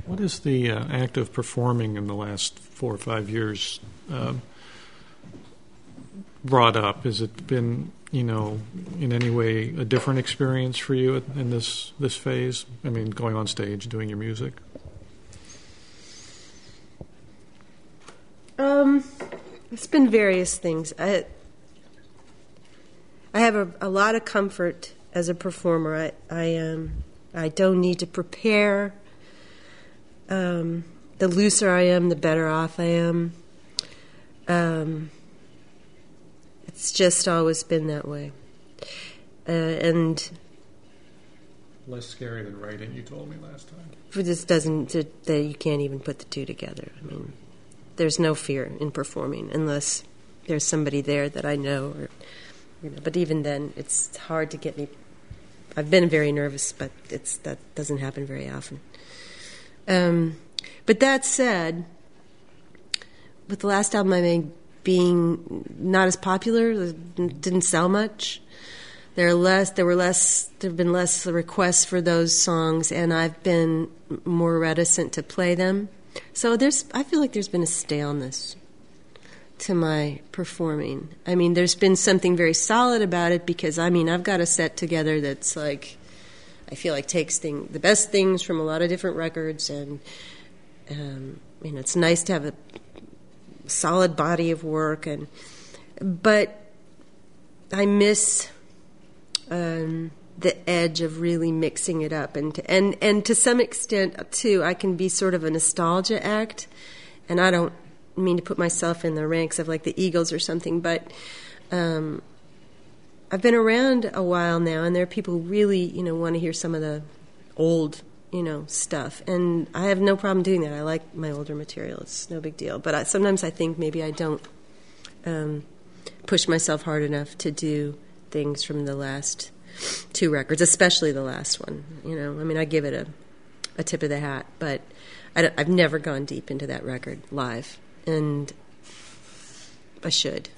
What is the act of performing in the last 4 or 5 years brought up? Has it been, in any way a different experience for you in this phase? I mean, going on stage, doing your music? It's been various things. I have a lot of comfort as a performer. I don't need to prepare. The looser I am, the better off I am. It's just always been that way. And less scary than writing, you told me last time. It just doesn't, that you can't even put the two together. I mean, there's no fear in performing unless there's somebody there that I know. But even then, it's hard to get me. I've been very nervous, but that doesn't happen very often. But that said, with the last album I made being not as popular, didn't sell much. There have been less requests for those songs, and I've been more reticent to play them. So I feel like there's been a staleness to my performing. I mean, there's been something very solid about it because, I've got a set together that's like, I feel like takes the best things from a lot of different records, and it's nice to have a solid body of work, but I miss the edge of really mixing it up, and to some extent too, I can be sort of a nostalgia act, and I don't mean to put myself in the ranks of like the Eagles or something, but I've been around a while now, and there are people who really want to hear some of the old stuff, and I have no problem doing that. I like my older material; it's no big deal. But sometimes I think maybe I don't push myself hard enough to do things from the last 2 records, especially the last one. I give it a tip of the hat, but I've never gone deep into that record live, and I should.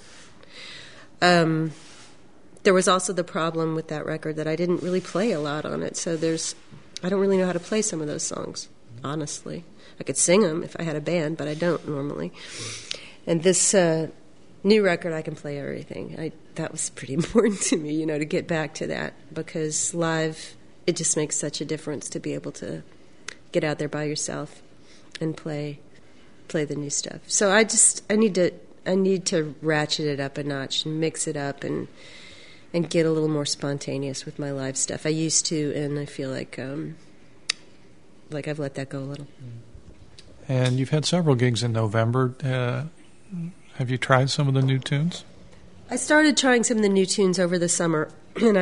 There was also the problem with that record that I didn't really play a lot on it, so I don't really know how to play some of those songs, honestly. I could sing them if I had a band, but I don't normally. And this new record, I can play everything. That was pretty important to me, to get back to that, because live, it just makes such a difference to be able to get out there by yourself and play the new stuff. So I need to ratchet it up a notch and mix it up and get a little more spontaneous with my live stuff. I used to, and I feel like I've let that go a little. And you've had several gigs in November. Have you tried some of the new tunes? I started trying some of the new tunes over the summer, and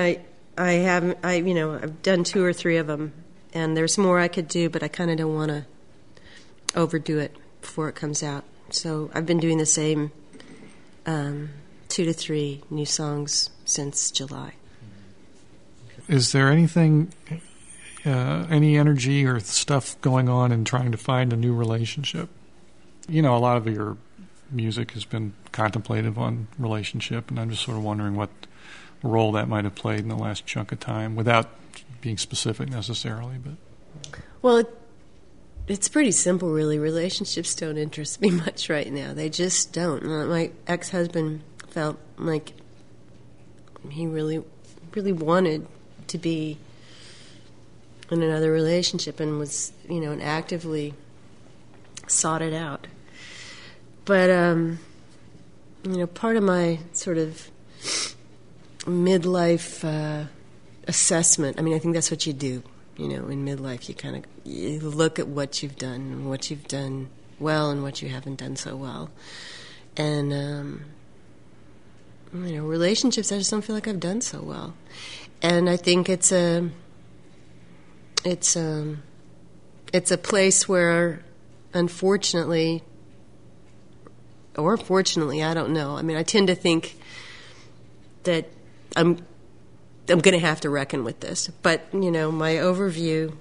I've done 2 or 3 of them, and there's more I could do, but I kind of don't want to overdo it before it comes out. So I've been doing the same 2 to 3 new songs since July. Is there anything, any energy or stuff going on in trying to find a new relationship? A lot of your music has been contemplative on relationship, and I'm just sort of wondering what role that might have played in the last chunk of time, without being specific necessarily. But well, it's pretty simple, really. Relationships don't interest me much right now. They just don't. My ex-husband felt like he really, really wanted to be in another relationship and was, and actively sought it out. But, part of my sort of midlife assessment, I think that's what you do, in midlife. You look at what you've done and what you've done well and what you haven't done so well. And, relationships, I just don't feel like I've done so well. And I think it's a place where, unfortunately, or fortunately, I don't know. I tend to think that I'm going to have to reckon with this. But, my overview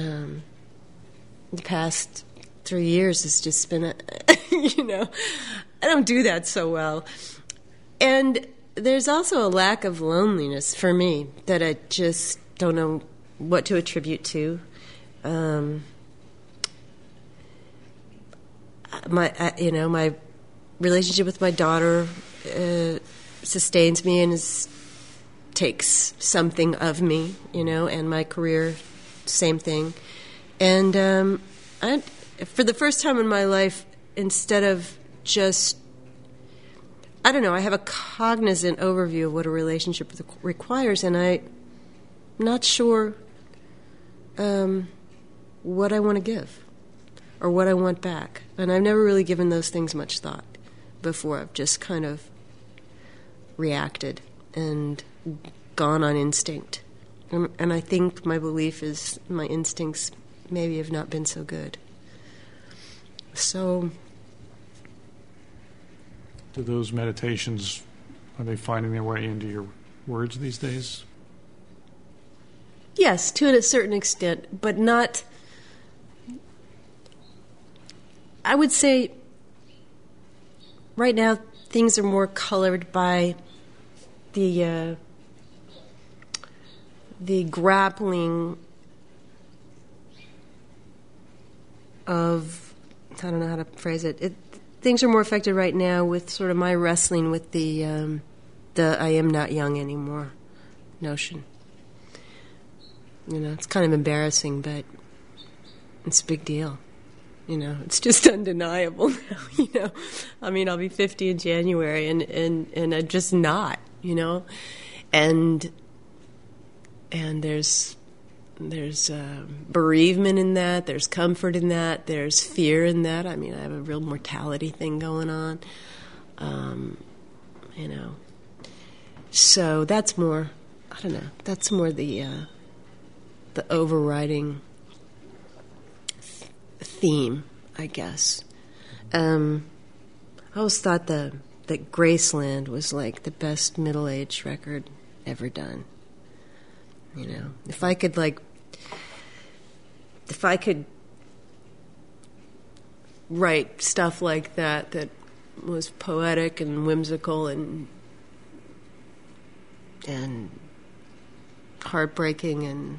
the past 3 years has just been, I don't do that so well. And there's also a lack of loneliness for me that I just don't know what to attribute to. my relationship with my daughter sustains me and takes something of me, and my career, same thing. And for the first time in my life, instead of just, I don't know, I have a cognizant overview of what a relationship requires, and I'm not sure what I want to give or what I want back. And I've never really given those things much thought before. I've just kind of reacted and gone on instinct. And I think my belief is my instincts maybe have not been so good. So, do those meditations, are they finding their way into your words these days? Yes, to a certain extent, but not. I would say right now things are more colored by the grappling of, I don't know how to phrase it. Things are more affected right now with sort of my wrestling with the I am not young anymore notion. It's kind of embarrassing, but it's a big deal. It's just undeniable now, I mean, I'll be 50 in January, and I'm just not, and there's bereavement in that, there's comfort in that, there's fear in that. I mean, I have a real mortality thing going on, so that's more, I don't know, that's more the overriding theme, I guess. I always thought that Graceland was like the best middle-aged record ever done. If I could write stuff like that was poetic and whimsical and heartbreaking and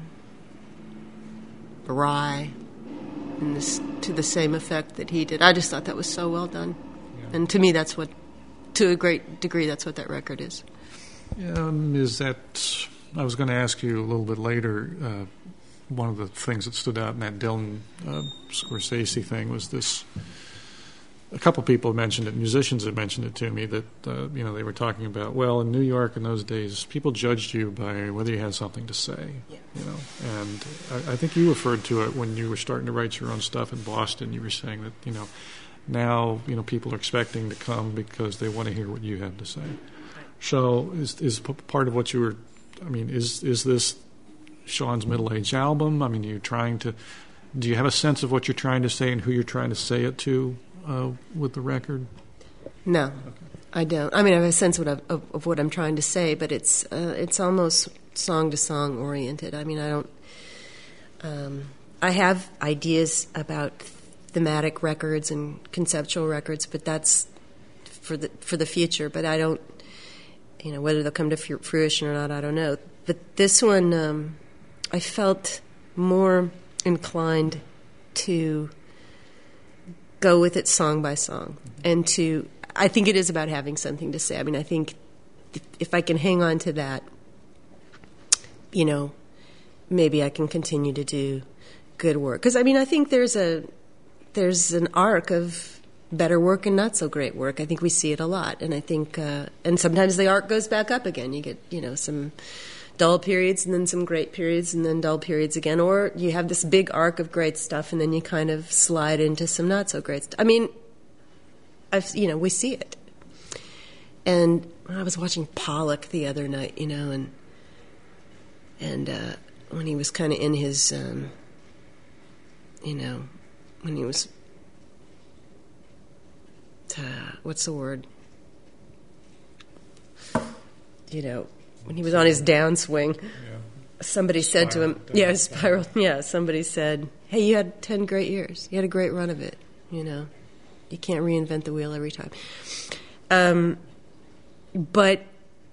awry, and to the same effect that he did. I just thought that was so well done. Yeah. And to me, to a great degree, that's what that record is. Is that, I was going to ask you a little bit later, one of the things that stood out in that Dylan Scorsese thing was this, a couple people mentioned it, musicians had mentioned it to me, that they were talking about, well, in New York in those days, people judged you by whether you had something to say. Yeah. And I think you referred to it when you were starting to write your own stuff in Boston. You were saying that now people are expecting to come because they want to hear what you have to say. So is part of what you were, I mean, is this Sean's middle-aged album? I mean, do you have a sense of what you're trying to say and who you're trying to say it to with the record? No, okay. I don't. I mean, I have a sense of what I'm trying to say, but it's almost song-to-song oriented. I mean, I don't. I have ideas about thematic records and conceptual records, but that's for the future. But I don't. Whether they'll come to fruition or not, I don't know. But this one, I felt more inclined to go with it song by song, and I think it is about having something to say. I mean, I think if I can hang on to that, maybe I can continue to do good work. Because I mean, I think there's an arc of better work and not so great work. I think we see it a lot, and I think and sometimes the arc goes back up again. You get some dull periods and then some great periods and then dull periods again, or you have this big arc of great stuff and then you kind of slide into some not so great stuff. I mean, we see it. And I was watching Pollock the other night, and when he was kind of in his, when he was, what's the word? When he was on his downswing, somebody said to him, spiral. Yeah, somebody said, hey, you had 10 great years. You had a great run of it, You can't reinvent the wheel every time. But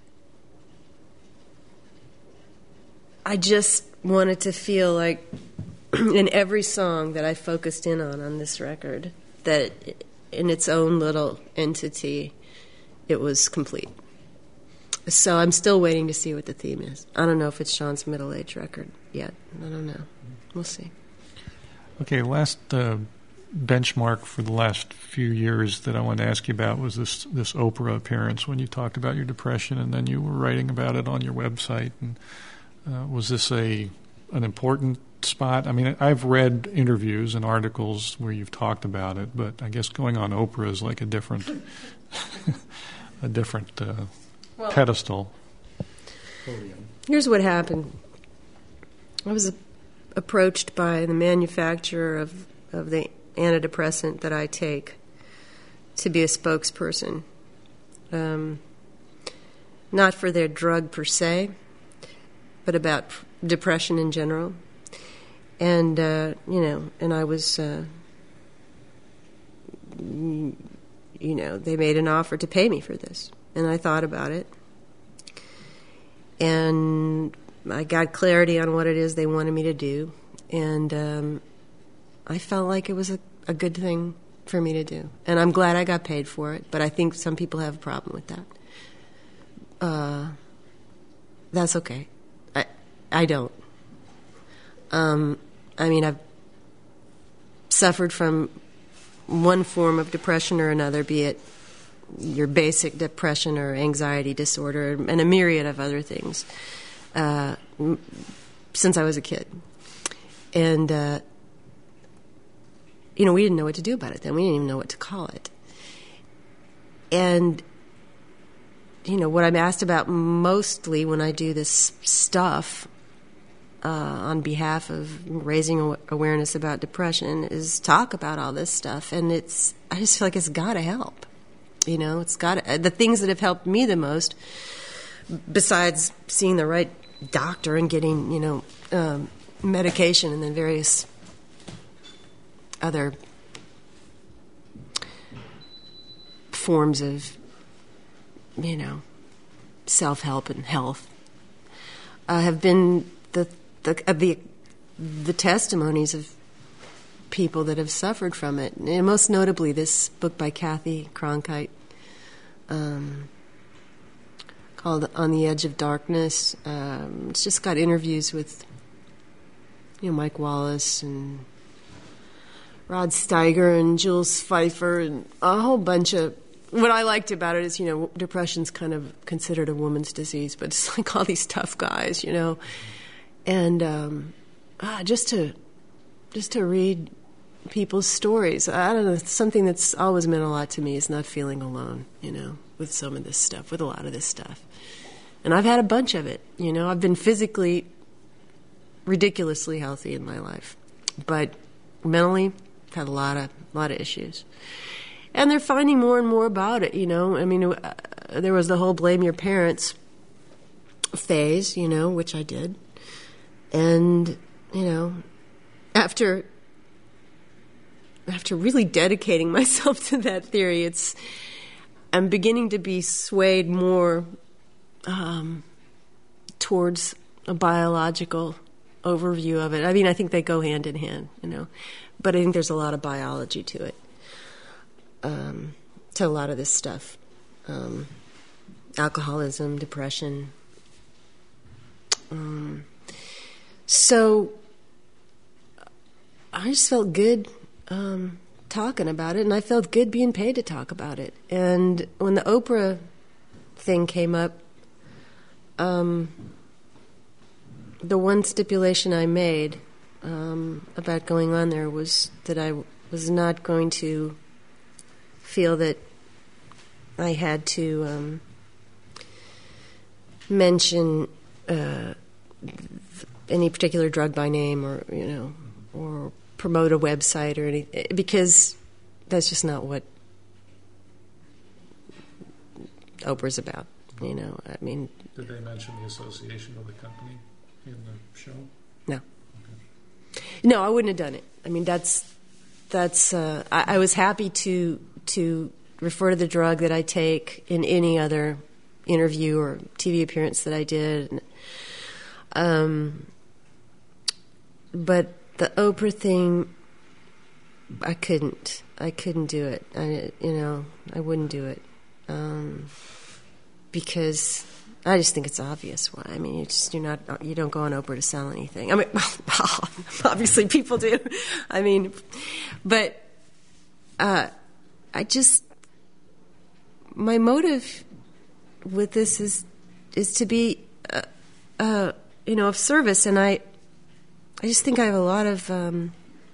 I just wanted to feel like in every song that I focused in on this record, that in its own little entity, it was complete. So I'm still waiting to see what the theme is. I don't know if it's Sean's middle age record yet. I don't know. We'll see. Okay, last benchmark for the last few years that I wanted to ask you about was this Oprah appearance when you talked about your depression, and then you were writing about it on your website. And was this an important spot? I mean, I've read interviews and articles where you've talked about it, but I guess going on Oprah is like a different pedestal. Here's what happened. I was approached by the manufacturer of the antidepressant that I take to be a spokesperson. Not for their drug per se, but about depression in general. And, and I was, they made an offer to pay me for this. And I thought about it. And I got clarity on what it is they wanted me to do. And I felt like it was a good thing for me to do. And I'm glad I got paid for it, but I think some people have a problem with that. That's okay. I don't. I've suffered from one form of depression or another, be it your basic depression or anxiety disorder, and a myriad of other things, since I was a kid. And, we didn't know what to do about it then. We didn't even know what to call it. And, what I'm asked about mostly when I do this stuff on behalf of raising awareness about depression is talk about all this stuff. And I just feel like it's got to help. It's got the things that have helped me the most, besides seeing the right doctor and getting, medication and then various other forms of, self-help and health, have been the testimonies of people that have suffered from it, and most notably this book by Kathy Cronkite, called On the Edge of Darkness. It's just got interviews with Mike Wallace and Rod Steiger and Jules Pfeiffer and a whole bunch of... What I liked about it is, depression's kind of considered a woman's disease, but it's like all these tough guys, and just to read people's stories. I don't know, something that's always meant a lot to me is not feeling alone, with some of this stuff, with a lot of this stuff. And I've had a bunch of it, I've been physically ridiculously healthy in my life, but mentally I've had a lot of issues. And they're finding more and more about it, there was the whole blame your parents phase, which I did. And, after really dedicating myself to that theory, I'm beginning to be swayed more towards a biological overview of it. I think they go hand in hand, but I think there's a lot of biology to it, to a lot of this stuff. Alcoholism, depression. So I just felt good talking about it, and I felt good being paid to talk about it. And when the Oprah thing came up, the one stipulation I made about going on there was that I was not going to feel that I had to mention any particular drug by name or promote a website or anything, because that's just not what Oprah's about, Did they mention the association of the company in the show? No. Okay. No, I wouldn't have done it. That's I was happy to refer to the drug that I take in any other interview or TV appearance that I did. But the Oprah thing, I couldn't do it. I wouldn't do it because I just think it's obvious why. I mean, you don't go on Oprah to sell anything. I mean, obviously people do. I mean, but my motive with this is to be of service, and I just think I have a lot of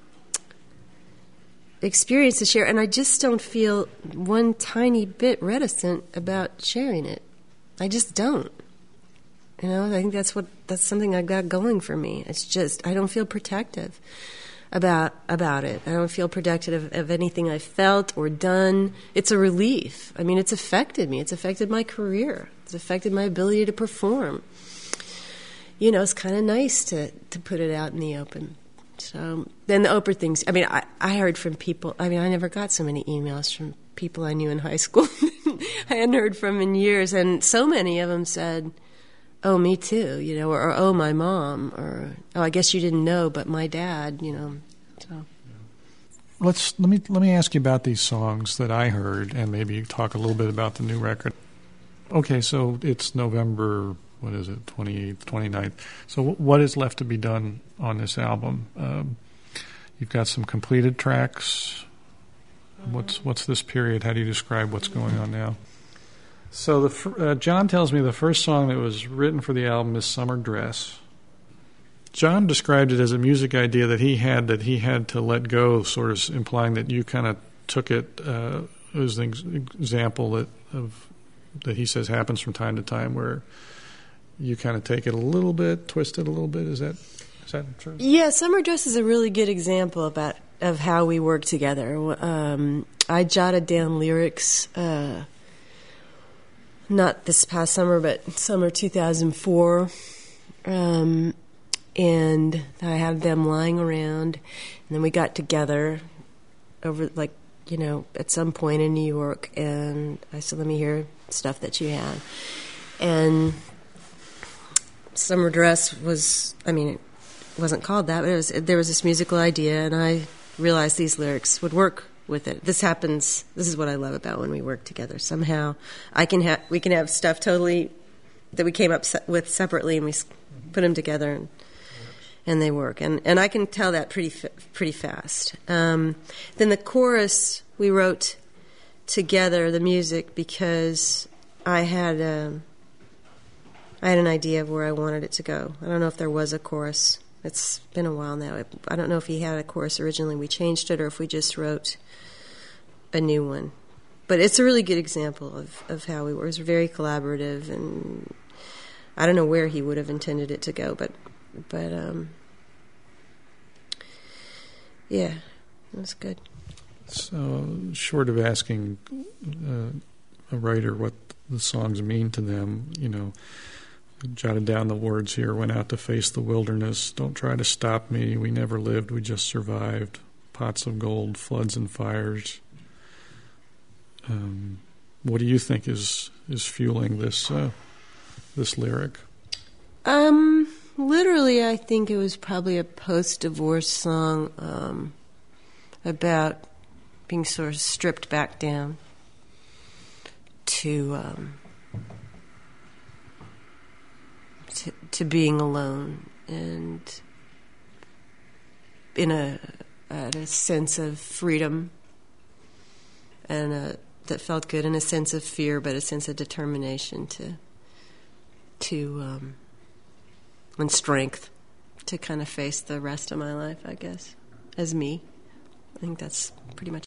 experience to share, and I just don't feel one tiny bit reticent about sharing it. I just don't. I think that's something I got going for me. It's just I don't feel protective about it. I don't feel protective of anything I felt or done. It's a relief. I mean, it's affected me. It's affected my career. It's affected my ability to perform. It's kind of nice to put it out in the open. So then the Oprah things, I mean, I heard from people, I mean, I never got so many emails from people I knew in high school I hadn't heard from in years, and so many of them said, oh, me too, or oh, my mom, or oh, I guess you didn't know, but my dad, so. Let me ask you about these songs that I heard, and maybe talk a little bit about the new record. Okay, so it's November, 28th, 29th. So what is left to be done on this album? You've got some completed tracks. What's this period? How do you describe what's going on now? So John tells me the first song that was written for the album is Summer Dress. John described it as a music idea that he had to let go, sort of implying that you kind of took it as an example that he says happens from time to time, where you kind of take it a little bit, twist it a little bit. Is that true? Yeah, Summer Dress is a really good example of how we work together. I jotted down lyrics, not this past summer, but summer 2004, and I had them lying around, and then we got together over, at some point in New York, and I said, let me hear stuff that you had. And Summer Dress it wasn't called that, but there was this musical idea, and I realized these lyrics would work with it. This is what I love about when we work together. Somehow we can have stuff totally that we came up with separately, and we put them together, and they work. And I can tell that pretty fast. Then the chorus we wrote together, the music, because I had an idea of where I wanted it to go. I don't know if there was a chorus. It's been a while now. I don't know if he had a chorus originally. We changed it, or if we just wrote a new one. But it's a really good example of how we were. It was very collaborative, and I don't know where he would have intended it to go, but yeah, it was good. So, short of asking a writer what the songs mean to them, jotted down the words here: went out to face the wilderness, don't try to stop me, we never lived, we just survived, pots of gold, floods and fires. What do you think is fueling this lyric? Literally, I think it was probably a post-divorce song about being sort of stripped back down to being alone, and at a sense of freedom, and that felt good, and a sense of fear, but a sense of determination and strength to kind of face the rest of my life, I guess, as me. I think that's pretty much